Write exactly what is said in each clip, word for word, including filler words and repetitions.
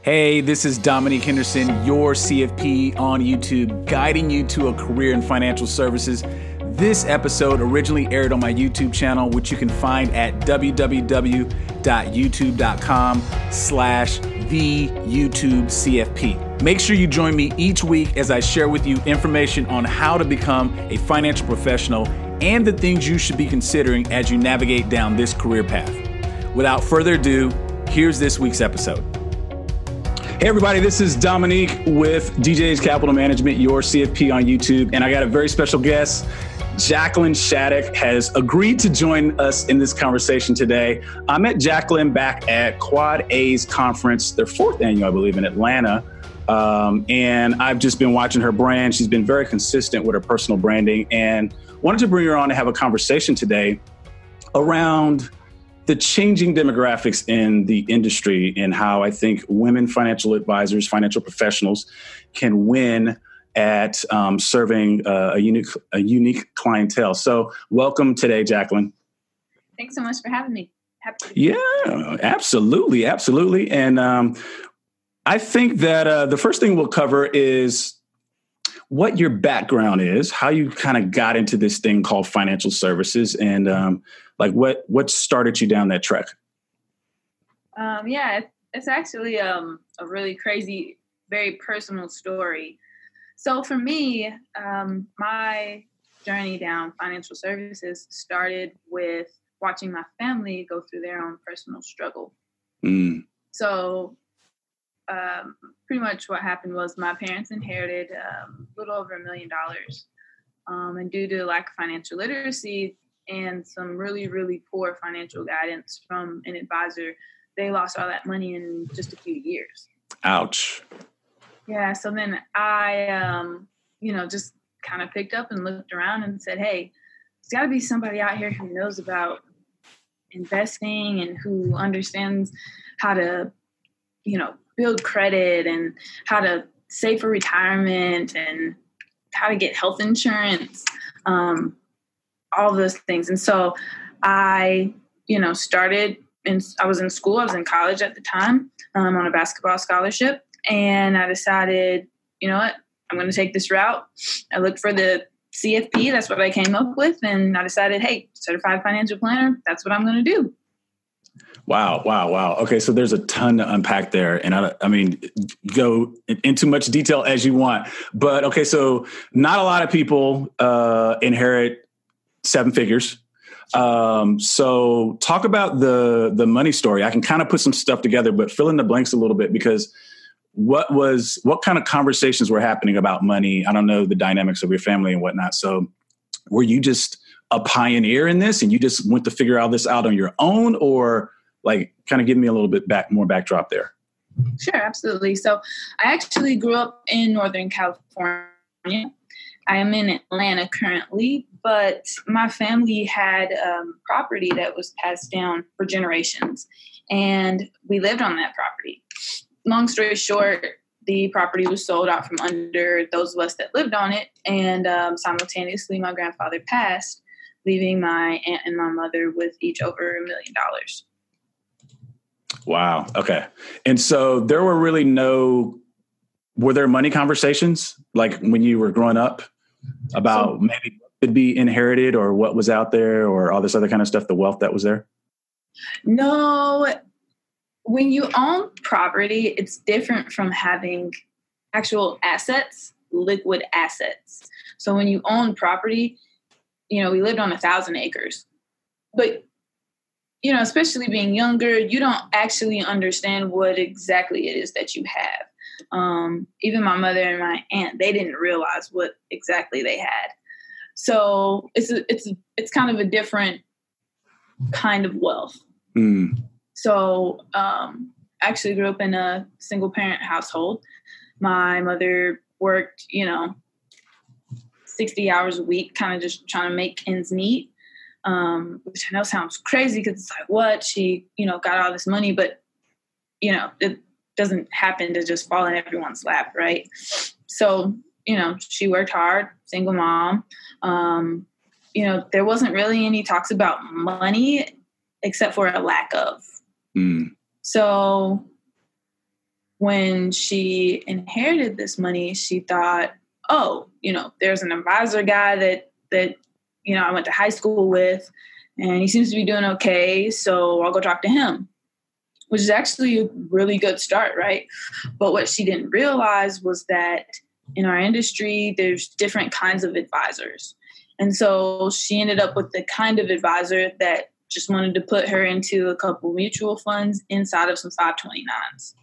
Hey, this is Dominique Henderson, your C F P on YouTube, guiding you to a career in financial services. This episode originally aired on my YouTube channel, which you can find at www.youtube.com slash the YouTube CFP. Make sure you join me each week as I share with you information on how to become a financial professional and the things you should be considering as you navigate down this career path. Without further ado, here's this week's episode. Hey everybody, this is Dominique with D J's Capital Management, your C F P on YouTube, and I got a very special guest. Jacqueline Shattuck has agreed to join us in this conversation today. I met Jacqueline back at Quad A's conference, their fourth annual, I believe, in Atlanta. Um, and I've just been watching her brand. She's been very consistent with her personal branding and wanted to bring her on to have a conversation today around the changing demographics in the industry and how I think women financial advisors, financial professionals can win at um, serving uh, a unique a unique clientele. So welcome today, Jacqueline. Thanks so much for having me. Happy to be yeah, absolutely. Absolutely. And um, I think that uh, the first thing we'll cover is what your background is, how you kind of got into this thing called financial services, and um, like what what started you down that track. Um, yeah, it's actually um, a really crazy, very personal story. So for me, um, my journey down financial services started with watching my family go through their own personal struggle. Mm. So um, pretty much what happened was my parents inherited um, a little over a million dollars. Um, and due to lack of financial literacy and some really, really poor financial guidance from an advisor, they lost all that money in just a few years. Ouch. Yeah. So then I, um, you know, just kind of picked up and looked around and said, hey, there's got to be somebody out here who knows about investing and who understands how to, you know, build credit and how to save for retirement and how to get health insurance, um, all those things. And so I, you know, started in, I was in school, I was in college at the time, um, on a basketball scholarship. And I decided, you know what, I'm going to take this route. I looked for the C F P. That's what I came up with. And I decided, hey, certified financial planner, that's what I'm going to do. Wow. Wow. Wow. Okay. So there's a ton to unpack there. And I, I mean, go into much detail as you want, but okay. So not a lot of people uh, inherit seven figures. Um, so talk about the, the money story. I can kind of put some stuff together, but fill in the blanks a little bit, because what was, what kind of conversations were happening about money? I don't know the dynamics of your family and whatnot. So were you just a pioneer in this and you just went to figure all this out on your own, or like kind of give me a little bit back, more backdrop there? Sure. Absolutely. So I actually grew up in Northern California. I am in Atlanta currently, but my family had um, property that was passed down for generations, and we lived on that property. Long story short, the property was sold out from under those of us that lived on it, and um, simultaneously my grandfather passed, leaving my aunt and my mother with each over a million dollars. Wow. Okay. And so there were really no, were there money conversations like when you were growing up about so, maybe what could be inherited or what was out there or all this other kind of stuff, the wealth that was there? No. When you own property, it's different from having actual assets, liquid assets. So when you own property, you know, we lived on a thousand acres, but, you know, especially being younger, you don't actually understand what exactly it is that you have. Um, even my mother and my aunt, they didn't realize what exactly they had. So it's a, it's a, it's kind of a different kind of wealth. Mm. So um, I actually grew up in a single parent household. My mother worked, you know, sixty hours a week, kind of just trying to make ends meet, um, which I know sounds crazy because it's like, what? She, you know, got all this money, but, you know, it doesn't happen to just fall in everyone's lap, right? So, you know, she worked hard, single mom. Um, you know, there wasn't really any talks about money except for a lack of. Mm. So when she inherited this money, she thought, oh, you know, there's an advisor guy that, that, you know, I went to high school with, and he seems to be doing okay, so I'll go talk to him, which is actually a really good start, right? But what she didn't realize was that in our industry, there's different kinds of advisors. And so she ended up with the kind of advisor that just wanted to put her into a couple mutual funds inside of some five twenty-nines.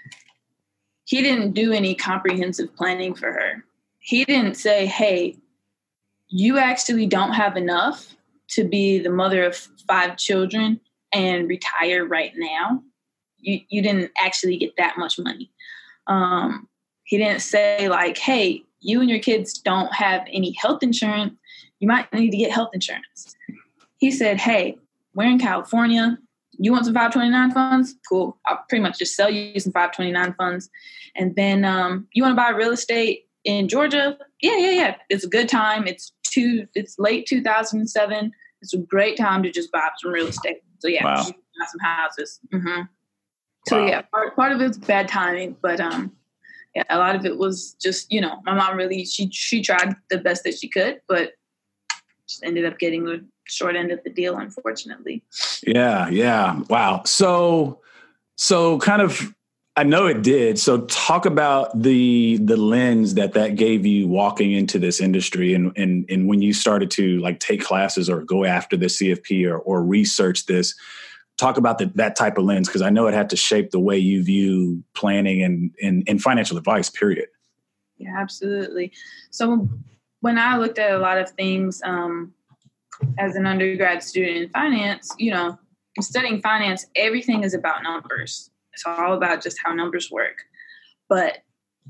He didn't do any comprehensive planning for her. He didn't say, hey, you actually don't have enough to be the mother of five children and retire right now. You, you didn't actually get that much money. Um, he didn't say like, hey, you and your kids don't have any health insurance. You might need to get health insurance. He said, hey, we're in California. You want some five twenty-nine funds? Cool. I'll pretty much just sell you some five twenty-nine funds. And then um, you want to buy real estate in Georgia? Yeah, yeah, yeah. It's a good time. It's two. It's late two thousand seven. It's a great time to just buy some real estate. So yeah, wow. buy some houses. Mm-hmm. So Wow. yeah, part, part of it's bad timing, but um, yeah, a lot of it was just, you know, my mom really, she she tried the best that she could, but just ended up getting the short end of the deal, unfortunately. Yeah, yeah. Wow. So, so kind of, I know it did. So talk about the the lens that that gave you walking into this industry, and and and when you started to like take classes or go after the C F P or or research this. Talk about the, that type of lens, because I know it had to shape the way you view planning and, and, and financial advice, period. Yeah, absolutely. So when I looked at a lot of things um, as an undergrad student in finance, you know, studying finance, everything is about numbers. It's all about just how numbers work. But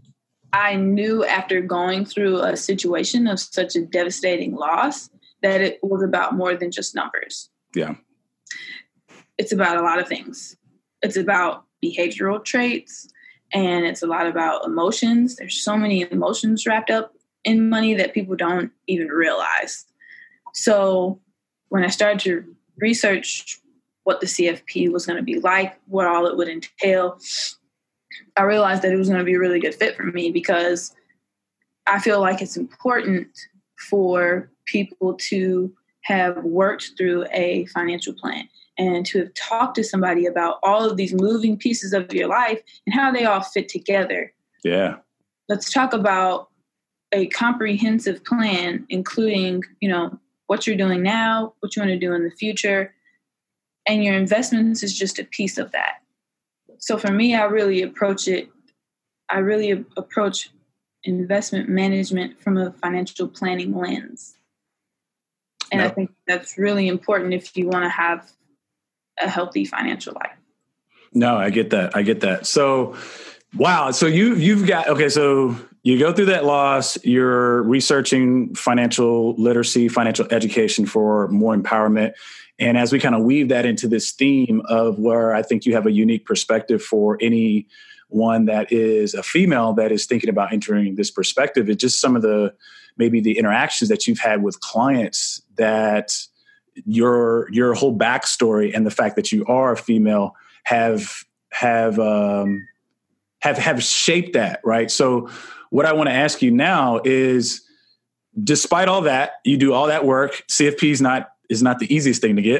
I knew after going through a situation of such a devastating loss that it was about more than just numbers. Yeah. It's about a lot of things. It's about behavioral traits, and it's a lot about emotions. There's so many emotions wrapped up in money that people don't even realize. So when I started to research what the C F P was going to be like, what all it would entail, I realized that it was going to be a really good fit for me, because I feel like it's important for people to have worked through a financial plan and to have talked to somebody about all of these moving pieces of your life and how they all fit together. Yeah. Let's talk about a comprehensive plan, including, you know, what you're doing now, what you want to do in the future, and your investments is just a piece of that. So for me, I really approach it, I really a- approach investment management from a financial planning lens. And no. I think that's really important if you want to have a healthy financial life. No, I get that. I get that. So, wow. So you, you've got, okay. So you go through that loss, you're researching financial literacy, financial education for more empowerment. And as we kind of weave that into this theme of where I think you have a unique perspective for anyone that is a female that is thinking about entering this perspective, it's just some of the, maybe the interactions that you've had with clients that your your whole backstory and the fact that you are a female have have um, have have shaped that, right? So what I want to ask you now is, despite all that, you do all that work. C F P is not is not the easiest thing to get,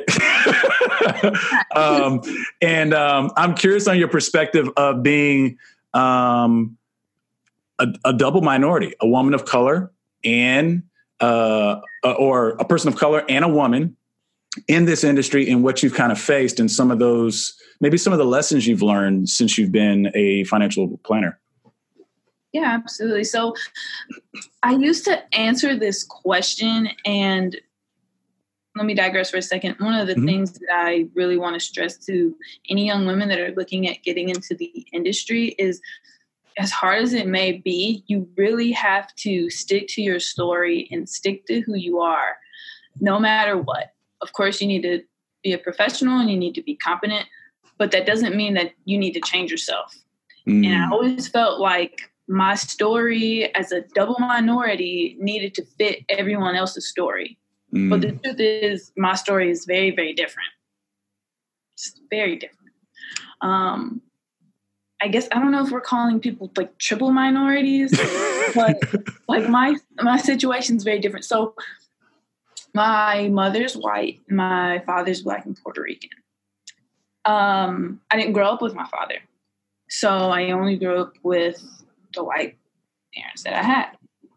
um, and um, I'm curious on your perspective of being um, a, a double minority, a woman of color, and uh, or a person of color and a woman in this industry, and what you've kind of faced, and some of those, maybe some of the lessons you've learned since you've been a financial planner. Yeah, absolutely. So I used to answer this question, and let me digress for a second. One of the mm-hmm. things that I really want to stress to any young women that are looking at getting into the industry is, as hard as it may be, you really have to stick to your story and stick to who you are, no matter what. Of course, you need to be a professional and you need to be competent, but that doesn't mean that you need to change yourself. Mm. And I always felt like my story as a double minority needed to fit everyone else's story. Mm. But the truth is, my story is very, very different. It's very different. Um, I guess, I don't know if we're calling people like triple minorities, but like my, my situation's very different. So my mother's white, my father's Black and Puerto Rican. Um, I didn't grow up with my father. So I only grew up with the white parents that I had.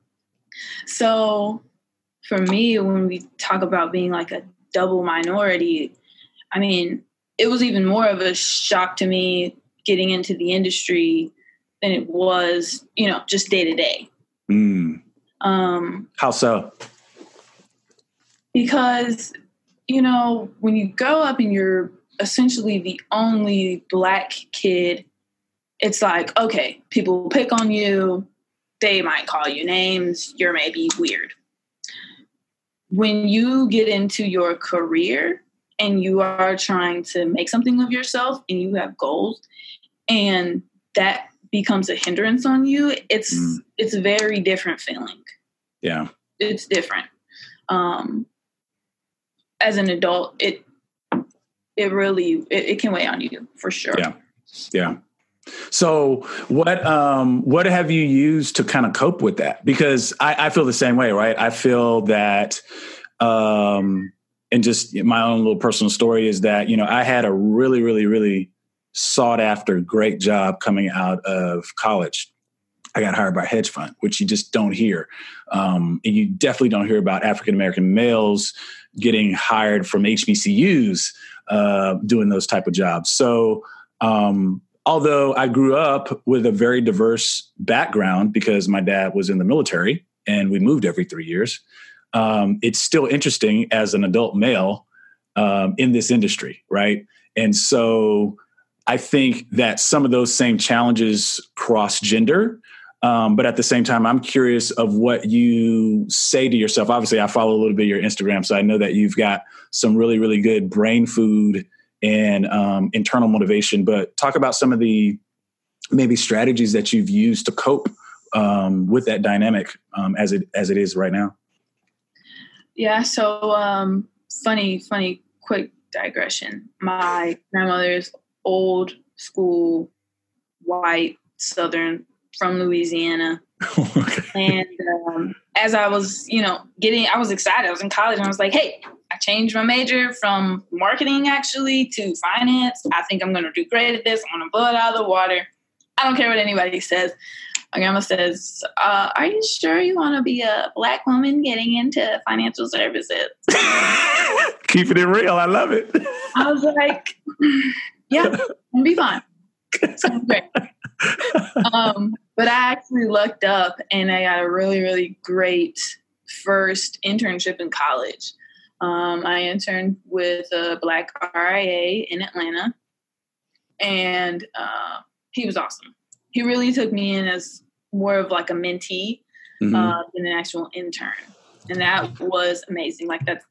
So for me, when we talk about being like a double minority, I mean, it was even more of a shock to me getting into the industry than it was, you know, just day to day. Mm. Um, How so? Because, you know, when you grow up and you're essentially the only Black kid, it's like, okay, people will pick on you. They might call you names. You're maybe weird. When you get into your career and you are trying to make something of yourself and you have goals and that becomes a hindrance on you, it's mm. it's a very different feeling. Yeah. It's different. Um, as an adult, it it really, it, it can weigh on you for sure. Yeah. Yeah. So what um, what have you used to kind of cope with that? Because I, I feel the same way, right? I feel that, um, and just my own little personal story is that, you know, I had a really, really, really sought after great job coming out of college. I got hired by a hedge fund, which you just don't hear. Um, and you definitely don't hear about African-American males getting hired from H B C Us uh, doing those type of jobs. So, um, although I grew up with a very diverse background because my dad was in the military and we moved every three years, um, it's still interesting as an adult male um, in this industry, right? And so I think that some of those same challenges cross gender, um, but at the same time, I'm curious of what you say to yourself. Obviously, I follow a little bit of your Instagram, so I know that you've got some really, really good brain food and um, internal motivation, but talk about some of the maybe strategies that you've used to cope um, with that dynamic um, as it as it is right now. Yeah. So um, funny, funny, quick digression. My grandmother's old school, white, Southern, from Louisiana. Okay. And um, as I was, you know, getting, I was excited. I was in college and I was like, hey, I changed my major from marketing actually to finance. I think I'm going to do great at this. I'm going to blow it out of the water. I don't care what anybody says. My grandma says, uh, are you sure you want to be a Black woman getting into financial services? Keeping it real. I love it. I was like, yeah, I'll be fine. Sounds great. Um, but I actually looked up and I got a really, really great first internship in college. Um, I interned with a Black R I A in Atlanta, and uh, he was awesome. He really took me in as more of like a mentee mm-hmm. uh, than an actual intern, and that was amazing. Like that's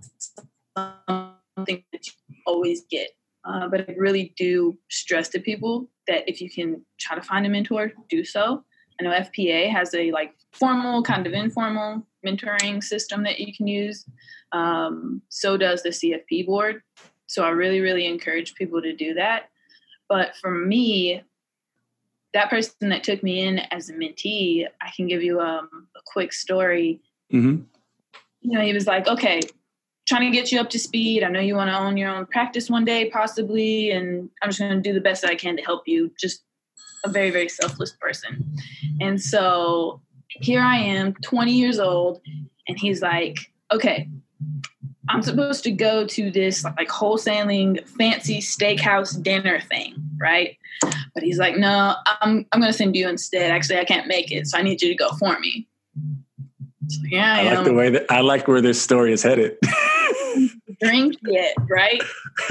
something that you always get. Uh, but I really do stress to people that if you can try to find a mentor, do so. I know F P A has a like formal, kind of informal mentoring system that you can use. Um, so does the C F P board. So I really, really encourage people to do that. But for me, that person that took me in as a mentee, I can give you um, a quick story. Mm-hmm. You know, he was like, okay, trying to get you up to speed. I know you want to own your own practice one day, possibly, and I'm just going to do the best that I can to help you. Just a very, very selfless person. And so here I am, twenty years old, and he's like, okay, I'm supposed to go to this like wholesaling fancy steakhouse dinner thing, right? But he's like, no, I'm I'm going to send you instead. Actually, I can't make it, so I need you to go for me. So yeah, I, I like the way that I like where this story is headed. Drink it, right?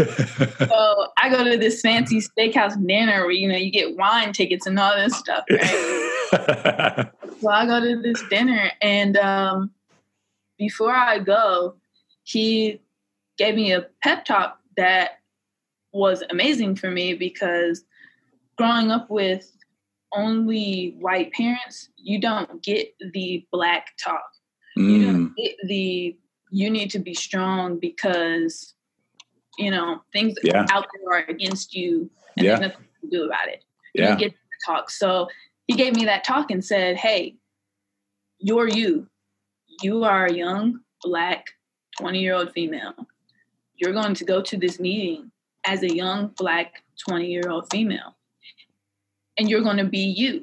So I go to this fancy steakhouse dinner where, you know, you get wine tickets and all this stuff, right? So I go to this dinner, and um, before I go, he gave me a pep talk that was amazing for me, because growing up with only white parents, you don't get the Black talk. Mm. You don't get the, you need to be strong because, you know, things yeah. out there are against you and yeah. there's nothing to do about it. Yeah. You get to talk. So he gave me that talk and said, hey, you're you. You are a young, Black, twenty-year-old female. You're going to go to this meeting as a young, Black, twenty-year-old female. And you're going to be you.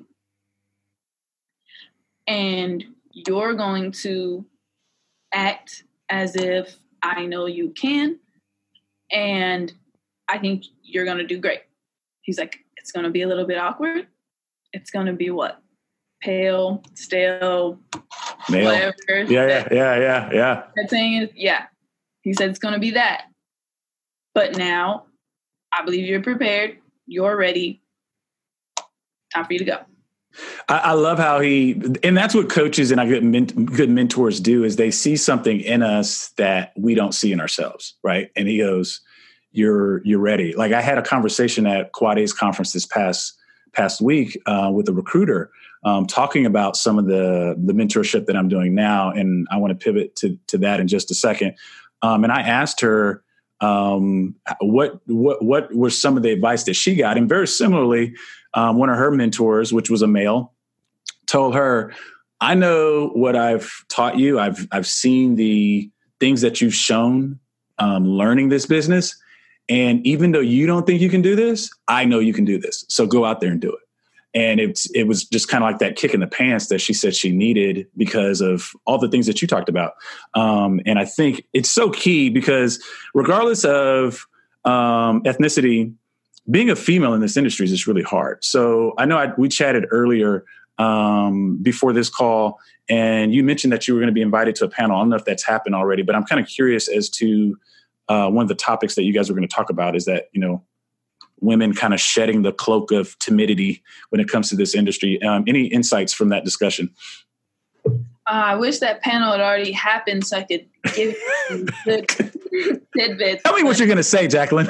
And you're going to act as if I know you can. And I think you're going to do great. He's like, it's going to be a little bit awkward. It's going to be what? Pale, stale, Male. whatever. Yeah, yeah, yeah, yeah, yeah. That saying is, yeah. He said it's going to be that. But now, I believe you're prepared. You're ready. Time for you to go. I, I love how he, and that's what coaches and I good, men, good mentors do, is they see something in us that we don't see in ourselves, right? And he goes, "You're you're ready." Like I had a conversation at Quad A's conference this past past week uh, with a recruiter, um, talking about some of the the mentorship that I'm doing now, and I want to pivot to to that in just a second. Um, and I asked her um, what what what were some of the advice that she got, and very similarly. Um, one of her mentors, which was a male, told her, I know what I've taught you. I've I've seen the things that you've shown um, learning this business. And even though you don't think you can do this, I know you can do this. So go out there and do it. And it's it was just kind of like that kick in the pants that she said she needed because of all the things that you talked about. Um, and I think it's so key because regardless of um, ethnicity, being a female in this industry is just really hard. So I know I, we chatted earlier um, before this call, and you mentioned that you were going to be invited to a panel. I don't know if that's happened already, but I'm kind of curious as to uh, one of the topics that you guys were going to talk about is that, you know, women kind of shedding the cloak of timidity when it comes to this industry. Um, any insights from that discussion? Uh, I wish that panel had already happened so I could give you good tidbits. Tell me what you're going to say, Jacqueline.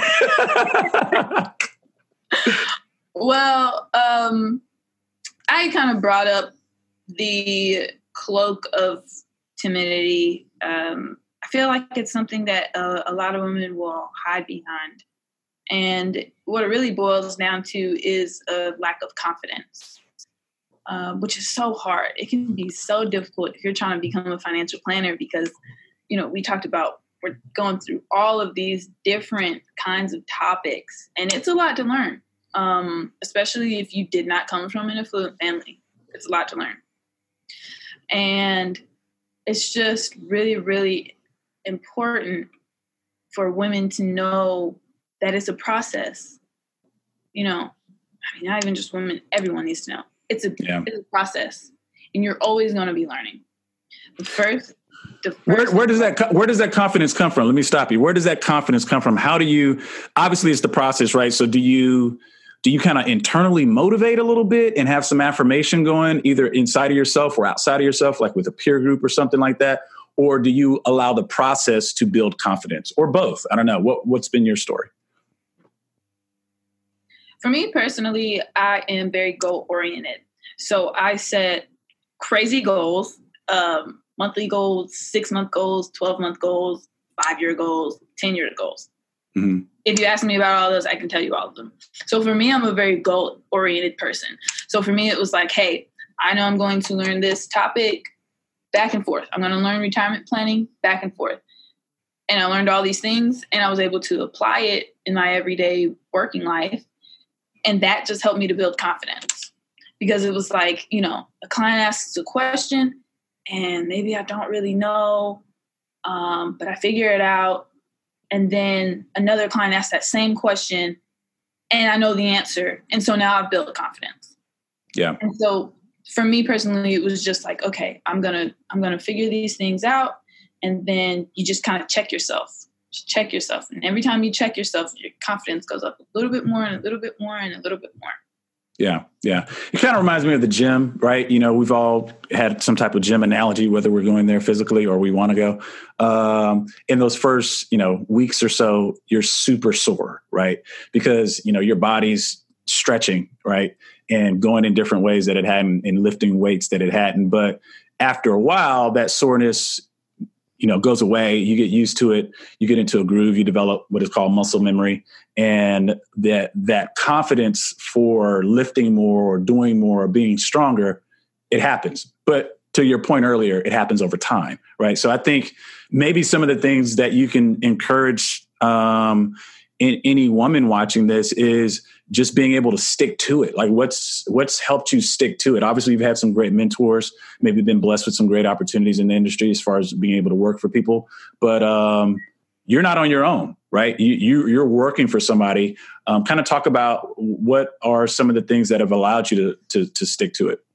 Well, um, I kind of brought up the cloak of timidity. Um, I feel like it's something that uh, a lot of women will hide behind. And what it really boils down to is a lack of confidence, uh, which is so hard. It can be so difficult if you're trying to become a financial planner because, you know, we talked about we're going through all of these different kinds of topics, and it's a lot to learn, um, especially if you did not come from an affluent family. It's a lot to learn. And it's just really, really important for women to know that it's a process. You know, I mean, not even just women, everyone needs to know. It's a, yeah. it's a process, and you're always going to be learning. The first, the first where, where does that where does that confidence come from? Let me stop you. Where does that confidence come from? How do you? Obviously, it's the process, right? So, do you do you kind of internally motivate a little bit and have some affirmation going, either inside of yourself or outside of yourself, like with a peer group or something like that, or do you allow the process to build confidence, or both? I don't know. What what's been your story? For me personally, I am very goal oriented. So I set crazy goals, um, monthly goals, six month goals, twelve month goals, five year goals, ten year goals. Mm-hmm. If you ask me about all those, I can tell you all of them. So for me, I'm a very goal oriented person. So for me, it was like, hey, I know I'm going to learn this topic back and forth. I'm going to learn retirement planning back and forth. And I learned all these things, and I was able to apply it in my everyday working life. And that just helped me to build confidence, because it was like, you know, a client asks a question and maybe I don't really know, um, but I figure it out. And then another client asks that same question and I know the answer. And so now I've built confidence. Yeah. And so for me personally, it was just like, okay, I'm going to, I'm going to figure these things out. And then you just kind of check yourself. Check yourself. And every time you check yourself, your confidence goes up a little bit more and a little bit more and a little bit more. Yeah. Yeah. It kind of reminds me of the gym, right? You know, we've all had some type of gym analogy, whether we're going there physically or we want to go. Um, in those first, you know, weeks or so, you're super sore, right? Because, you know, your body's stretching, right? And going in different ways that it hadn't, and lifting weights that it hadn't. But after a while, that soreness you know, goes away. You get used to it. You get into a groove. You develop what is called muscle memory, and that that confidence for lifting more or doing more or being stronger, it happens. But to your point earlier, it happens over time, right? So I think maybe some of the things that you can encourage um, in any woman watching this is just being able to stick to it. Like what's what's helped you stick to it? Obviously, you've had some great mentors, maybe been blessed with some great opportunities in the industry as far as being able to work for people. But um, you're not on your own, right? You, you, you're working for somebody. Um, kind of talk about what are some of the things that have allowed you to, to, to stick to it.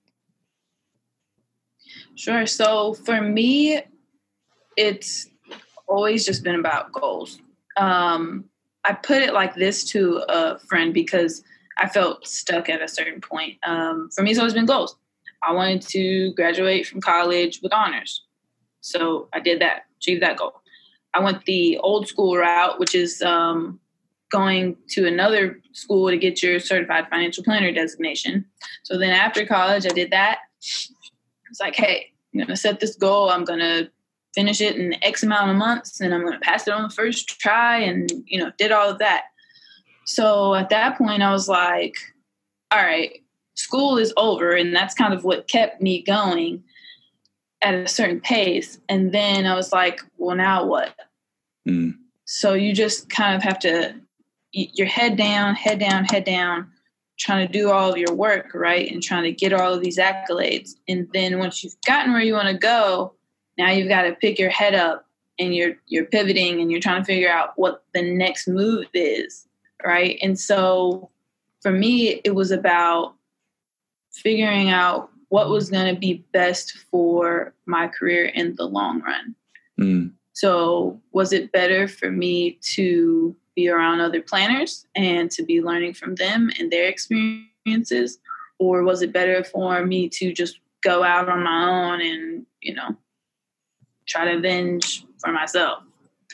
Sure. So for me, it's always just been about goals. Um, I put it like this to a friend because I felt stuck at a certain point. Um, for me, it's always been goals. I wanted to graduate from college with honors. So I did that, achieved that goal. I went the old school route, which is um, going to another school to get your certified financial planner designation. So then after college, I did that. It's like, hey, I'm going to set this goal. I'm going to finish it in X amount of months, and I'm going to pass it on the first try, and, you know, did all of that. So at that point, I was like, all right, school is over, and that's kind of what kept me going at a certain pace. And then I was like, well, now what? Mm. So you just kind of have to, your head down, head down, head down, trying to do all of your work, right? And trying to get all of these accolades. And then once you've gotten where you want to go, now you've got to pick your head up and you're you're pivoting and you're trying to figure out what the next move is, right? And so for me, it was about figuring out what was going to be best for my career in the long run. Mm. So was it better for me to be around other planners and to be learning from them and their experiences? Or was it better for me to just go out on my own and, you know, try to avenge for myself?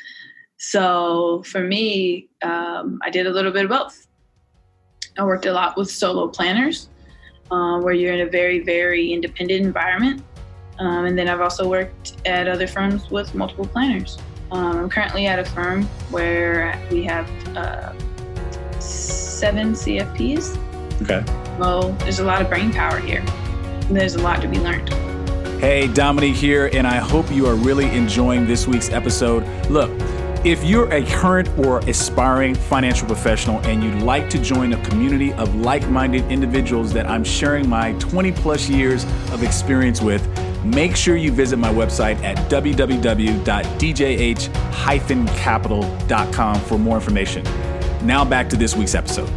So for me, um, I did a little bit of both. I worked a lot with solo planners, uh, where you're in a very, very independent environment. Um, and then I've also worked at other firms with multiple planners. Um, I'm currently at a firm where we have uh, seven C F Ps. Okay. Well, there's a lot of brain power here. And there's a lot to be learned. Hey, Dominique here, and I hope you are really enjoying this week's episode. Look, if you're a current or aspiring financial professional and you'd like to join a community of like-minded individuals that I'm sharing my twenty plus years of experience with, make sure you visit my website at w w w dot d j h dash capital dot com for more information. Now back to this week's episode.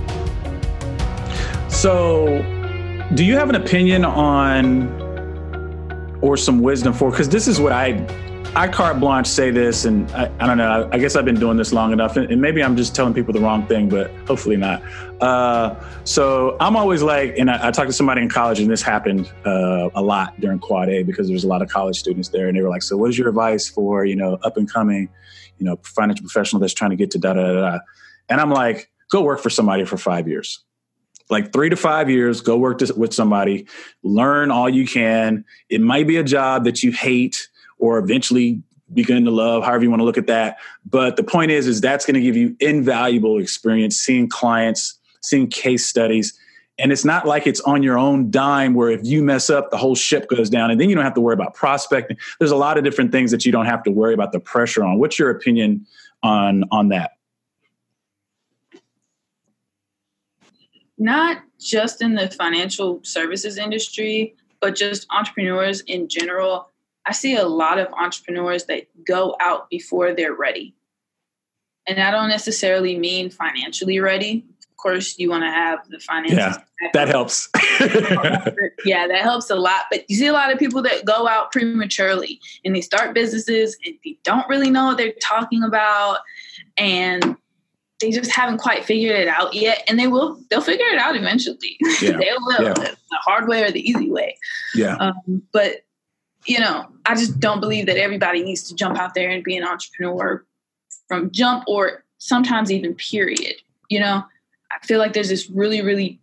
So, do you have an opinion on or some wisdom for, because this is what I, I carte blanche say this, and I, I don't know, I, I guess I've been doing this long enough, and, and maybe I'm just telling people the wrong thing, but hopefully not. Uh, so I'm always like, and I, I talked to somebody in college, and this happened uh, a lot during Quad A because there was a lot of college students there, and they were like, so what is your advice for, you know, up and coming, you know, financial professional that's trying to get to da da da da? And I'm like, go work for somebody for five years. Like three to five years, go work to, with somebody, learn all you can. It might be a job that you hate or eventually begin to love, however you want to look at that. But the point is, is that's going to give you invaluable experience, seeing clients, seeing case studies. And it's not like it's on your own dime where if you mess up, the whole ship goes down and then you don't have to worry about prospecting. There's a lot of different things that you don't have to worry about the pressure on. What's your opinion on, on that? Not just in the financial services industry, but just entrepreneurs in general. I see a lot of entrepreneurs that go out before they're ready. And I don't necessarily mean financially ready. Of course, you want to have the finances. Yeah, that helps. Yeah, that helps a lot. But you see a lot of people that go out prematurely and they start businesses and they don't really know what they're talking about. And they just haven't quite figured it out yet. And they will, they'll figure it out eventually. Yeah. They will, yeah. The hard way or the easy way. Yeah. Um, but, you know, I just don't believe that everybody needs to jump out there and be an entrepreneur from jump or sometimes even period. You know, I feel like there's this really, really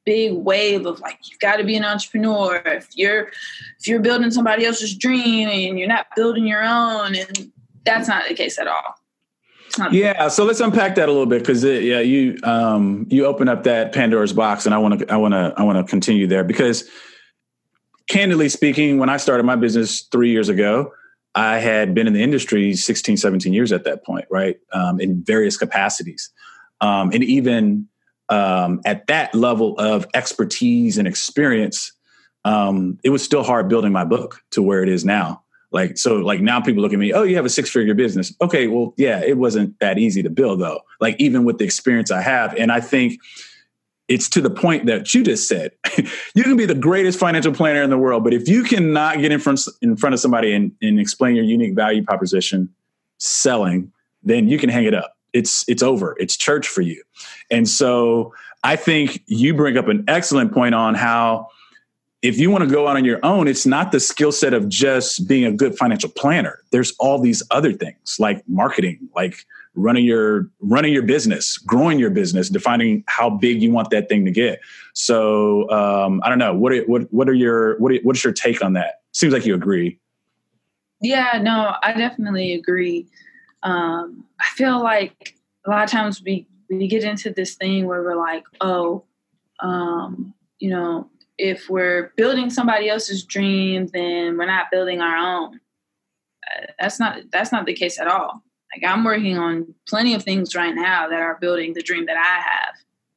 big wave of like, you've got to be an entrepreneur. If you're, if you're building somebody else's dream and you're not building your own, and that's not the case at all. Yeah. So let's unpack that a little bit. Cause it, yeah, you, um, you open up that Pandora's box, and I want to, I want to, I want to continue there, because candidly speaking, when I started my business three years ago, I had been in the industry sixteen, seventeen years at that point, right? Um, in various capacities. Um, and even um, at that level of expertise and experience, um, it was still hard building my book to where it is now. Like, so like now people look at me, oh, you have a six figure business. Okay, well, yeah, it wasn't that easy to build though. Like even with the experience I have. And I think it's to the point that you just said, you can be the greatest financial planner in the world, but if you cannot get in front, in front of somebody and, and explain your unique value proposition selling, then you can hang it up. It's, it's over. It's church for you. And so I think you bring up an excellent point on how, if you want to go out on your own, it's not the skill set of just being a good financial planner. There's all these other things like marketing, like running your running your business, growing your business, defining how big you want that thing to get. So um, I don't know. What are, what what are your what are, what is your take on that? Seems like you agree. Yeah, no, I definitely agree. Um, I feel like a lot of times we we get into this thing where we're like, oh, um, you know. If we're building somebody else's dream, then we're not building our own. Uh, that's not that's not the case at all. Like I'm working on plenty of things right now that are building the dream that I have.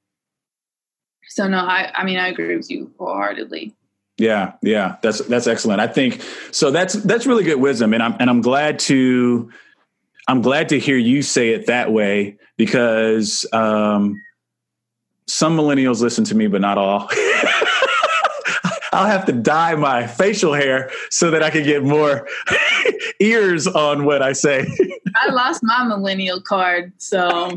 So no, I, I mean I agree with you wholeheartedly. Yeah, yeah, that's that's excellent. I think so. That's that's really good wisdom, and I'm and I'm glad to I'm glad to hear you say it that way, because um, some millennials listen to me, but not all. I'll have to dye my facial hair so that I can get more ears on what I say. I lost my millennial card, so.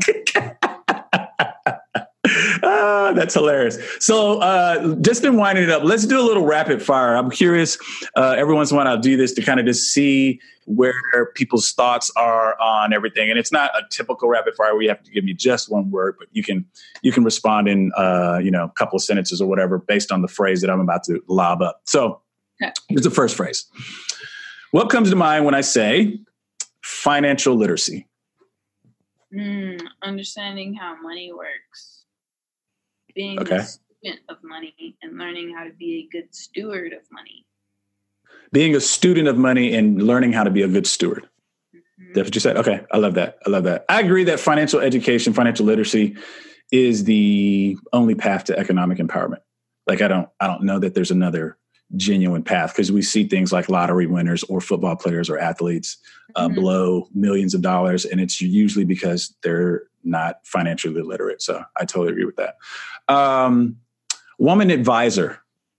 Ah, that's hilarious. So uh, just in winding it up, let's do a little rapid fire. I'm curious, uh, every once in a while I'll do this to kind of just see where people's thoughts are on everything. And it's not a typical rapid fire where you have to give me just one word, but you can you can respond in uh, you know, a couple of sentences or whatever based on the phrase that I'm about to lob up. So okay. Here's the first phrase. What comes to mind when I say financial literacy? Mm, understanding how money works. Being okay. a student of money and learning how to be a good steward of money. Being a student of money and learning how to be a good steward. Mm-hmm. That's what you said? Okay. I love that. I love that. I agree that financial education, financial literacy is the only path to economic empowerment. Like, I don't, I don't know that there's another genuine path, because we see things like lottery winners or football players or athletes uh, mm-hmm. blow millions of dollars. And it's usually because they're not financially literate. So I totally agree with that. Um, woman advisor.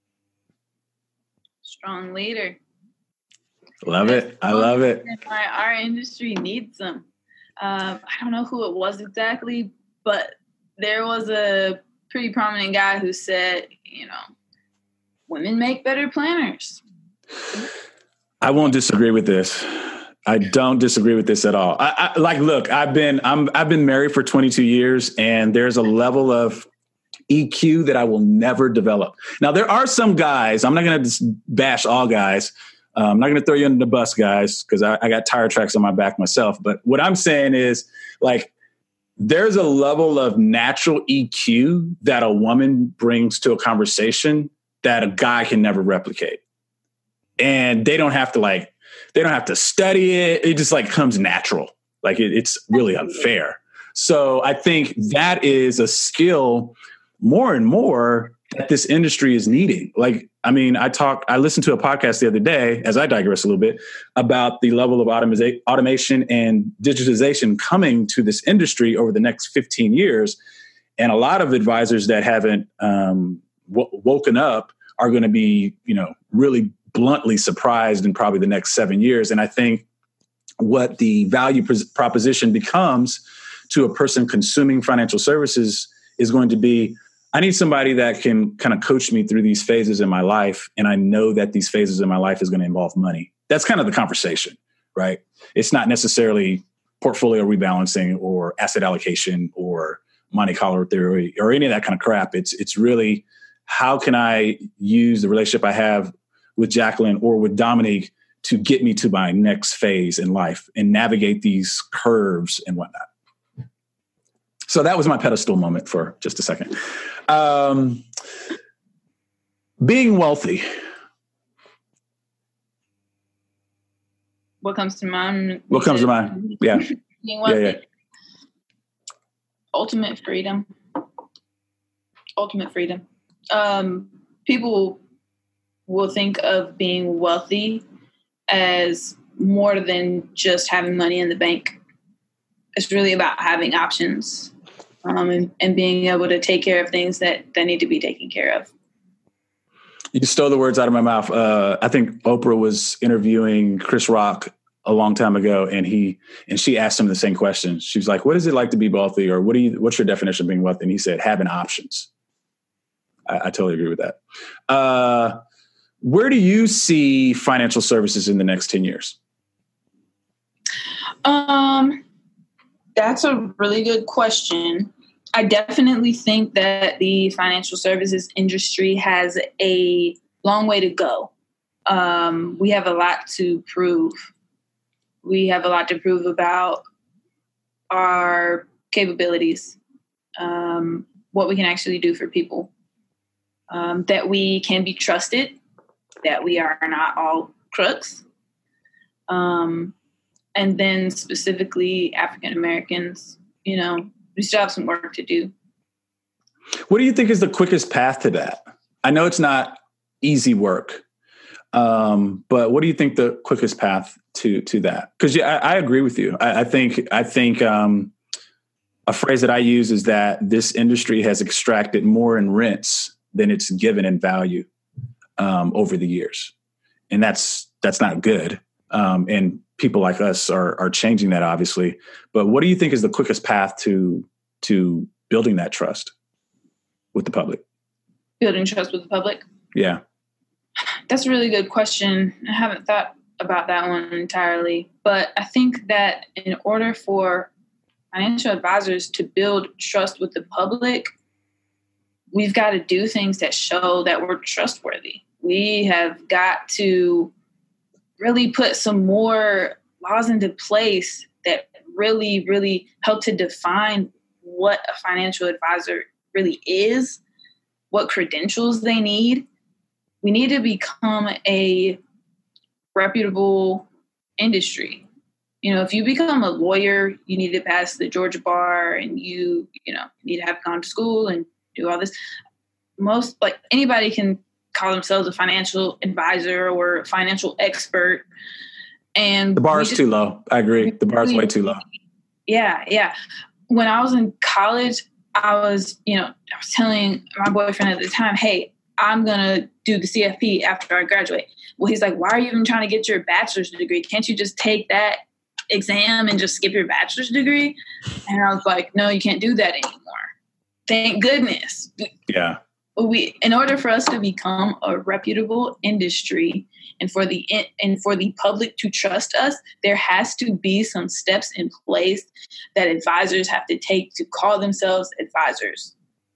Strong leader. Love it. I love it. Our, our industry needs them. Um, I don't know who it was exactly, but there was a pretty prominent guy who said, you know, women make better planners. I won't disagree with this. I don't disagree with this at all. I, I like, look, I've been, I'm, I've been married for twenty-two years, and there's a level of E Q that I will never develop. Now, there are some guys, I'm not going to bash all guys. Uh, I'm not going to throw you under the bus, guys, because I, I got tire tracks on my back myself. But what I'm saying is, like, there's a level of natural E Q that a woman brings to a conversation that a guy can never replicate. And they don't have to like, they don't have to study it. It just like comes natural. Like it, it's really unfair. So I think that is a skill more and more that this industry is needing. Like, I mean, I talk, I listened to a podcast the other day, as I digress a little bit, about the level of automa- automation and digitization coming to this industry over the next fifteen years. And a lot of advisors that haven't um, w- woken up are going to be, you know, really bluntly surprised in probably the next seven years. And I think what the value pr- proposition becomes to a person consuming financial services is going to be, I need somebody that can kind of coach me through these phases in my life. And I know that these phases in my life is going to involve money. That's kind of the conversation, right? It's not necessarily portfolio rebalancing or asset allocation or Monte Carlo theory or any of that kind of crap. It's, it's really how can I use the relationship I have with Jacqueline or with Dominique to get me to my next phase in life and navigate these curves and whatnot. So that was my pedestal moment for just a second. Um, being wealthy. What comes to mind? What comes to mind? Yeah. Being wealthy. Yeah, yeah. Ultimate freedom. Ultimate freedom. Um, people will think of being wealthy as more than just having money in the bank. It's really about having options um, and, and being able to take care of things that, that need to be taken care of. You stole the words out of my mouth. Uh, I think Oprah was interviewing Chris Rock a long time ago, and he and she asked him the same question. She was like, "What is it like to be wealthy?" Or "What do you? What's your definition of being wealthy?" And he said, "Having options." I, I totally agree with that. Uh, where do you see financial services in the next ten years? Um, that's a really good question. I definitely think that the financial services industry has a long way to go. Um, we have a lot to prove. We have a lot to prove about our capabilities, um, what we can actually do for people, um, that we can be trusted, that we are not all crooks. Um, and then specifically African Americans, you know, we still have some work to do. What do you think is the quickest path to that? I know it's not easy work, um, but what do you think the quickest path to to that? Because yeah, I, I agree with you. I, I think I think um, a phrase that I use is that this industry has extracted more in rents than it's given in value um, over the years, and that's that's not good. Um, and people like us are are changing that, obviously. But what do you think is the quickest path to to building that trust with the public? Building trust with the public? Yeah. That's a really good question. I haven't thought about that one entirely. But I think that in order for financial advisors to build trust with the public, we've got to do things that show that we're trustworthy. We have got to really put some more laws into place that really, really help to define what a financial advisor really is, what credentials they need. We need to become a reputable industry. You know, if you become a lawyer, you need to pass the Georgia bar and you, you know, need to have gone to school and do all this. Most, like anybody can call themselves a financial advisor or financial expert. And the bar is just, too low. I agree. The bar is way too low. Yeah. Yeah. When I was in college, I was, you know, I was telling my boyfriend at the time, hey, I'm going to do the C F P after I graduate. Well, he's like, why are you even trying to get your bachelor's degree? Can't you just take that exam and just skip your bachelor's degree? And I was like, no, you can't do that anymore. Thank goodness. Yeah. We, in order for us to become a reputable industry and for the and for the public to trust us, there has to be some steps in place that advisors have to take to call themselves advisors.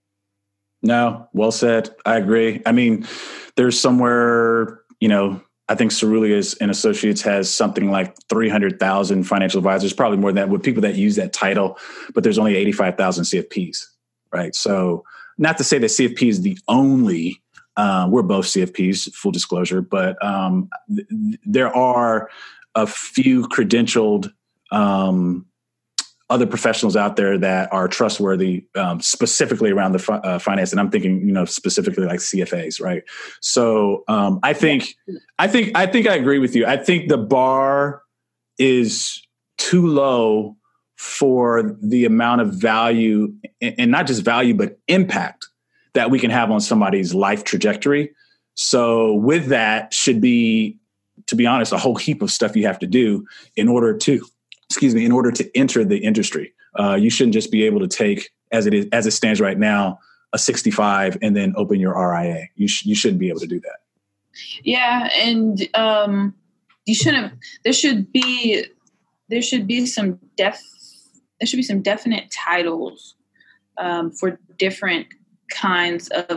No, well said. I agree. I mean, there's somewhere, you know, I think Ceruleus and Associates has something like three hundred thousand financial advisors, probably more than that, with people that use that title, but there's only eighty-five thousand C F Ps, right? So not to say that C F P is the only, uh, we're both C F Ps, full disclosure, but um, th- there are a few credentialed um, other professionals out there that are trustworthy, um, specifically around the fi- uh, finance. And I'm thinking, you know, specifically like C F As, right? So um, I think, I think, I think I agree with you. I think the bar is too low for the amount of value, and not just value, but impact that we can have on somebody's life trajectory. So with that should be, to be honest, a whole heap of stuff you have to do in order to, excuse me, in order to enter the industry. Uh, you shouldn't just be able to take, as it is, as it stands right now, a sixty-five and then open your R I A. You sh- you shouldn't be able to do that. Yeah, and um, you shouldn't. There should be there should be some def there should be some definite titles um, for different kinds of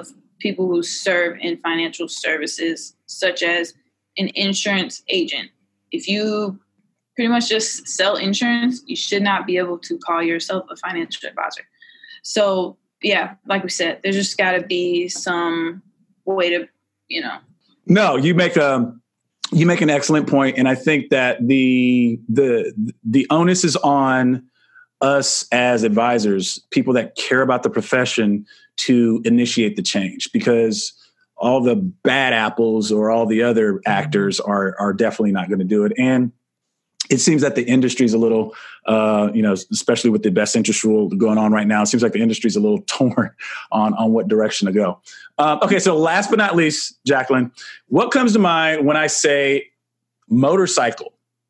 people who serve in financial services, such as an insurance agent. If you pretty much just sell insurance, you should not be able to call yourself a financial advisor. So yeah, like we said, there's just got to be some way to, you know. No, you make a you make an excellent point, and I think that the the the onus is on us as advisors, people that care about the profession, to initiate the change, because all the bad apples or all the other actors are are definitely not going to do it. And it seems that the industry is a little, uh, you know, especially with the best interest rule going on right now, it seems like the industry is a little torn on, on what direction to go. Uh, okay, so last but not least, Jacqueline, what comes to mind when I say motorcycle?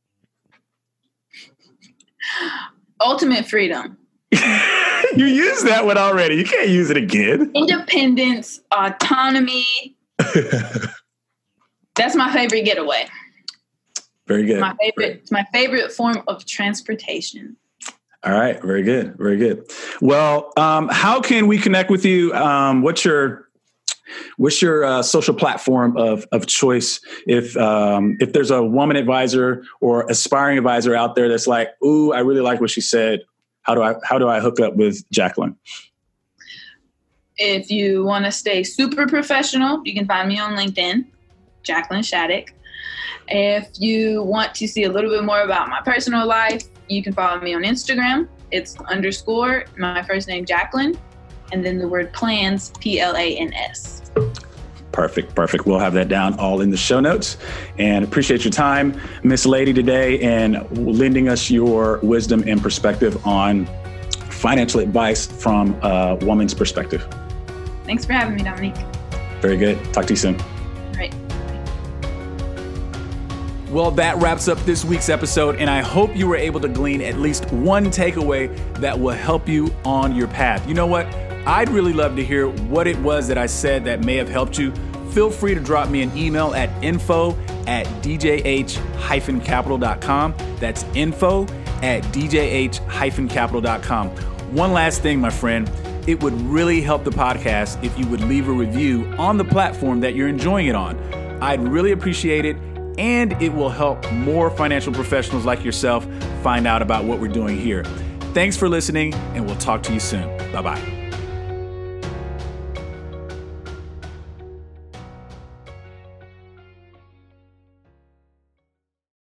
Ultimate freedom. You used that one already. You can't use it again. Independence, autonomy. That's my favorite getaway. Very good. My favorite, it's my favorite form of transportation. All right. Very good. Very good. Well, um, how can we connect with you? Um, what's your what's your uh, social platform of of choice? If um, if there's a woman advisor or aspiring advisor out there that's like, ooh, I really like what she said. How do I how do I hook up with Jacqueline? If you want to stay super professional, you can find me on LinkedIn, Jacqueline Shattuck. If you want to see a little bit more about my personal life, you can follow me on Instagram. It's underscore my first name, Jacqueline, and then the word plans, P L A N S. Perfect. Perfect. We'll have that down all in the show notes. And appreciate your time, Miss Lady, today, and lending us your wisdom and perspective on financial advice from a woman's perspective. Thanks for having me, Dominique. Very good. Talk to you soon. All right. Well, that wraps up this week's episode, and I hope you were able to glean at least one takeaway that will help you on your path. You know what? I'd really love to hear what it was that I said that may have helped you. Feel free to drop me an email at info at d j h dash capital dot com. That's info at d j h dash capital dot com. One last thing, my friend. It would really help the podcast if you would leave a review on the platform that you're enjoying it on. I'd really appreciate it, and it will help more financial professionals like yourself find out about what we're doing here. Thanks for listening, and we'll talk to you soon. Bye-bye.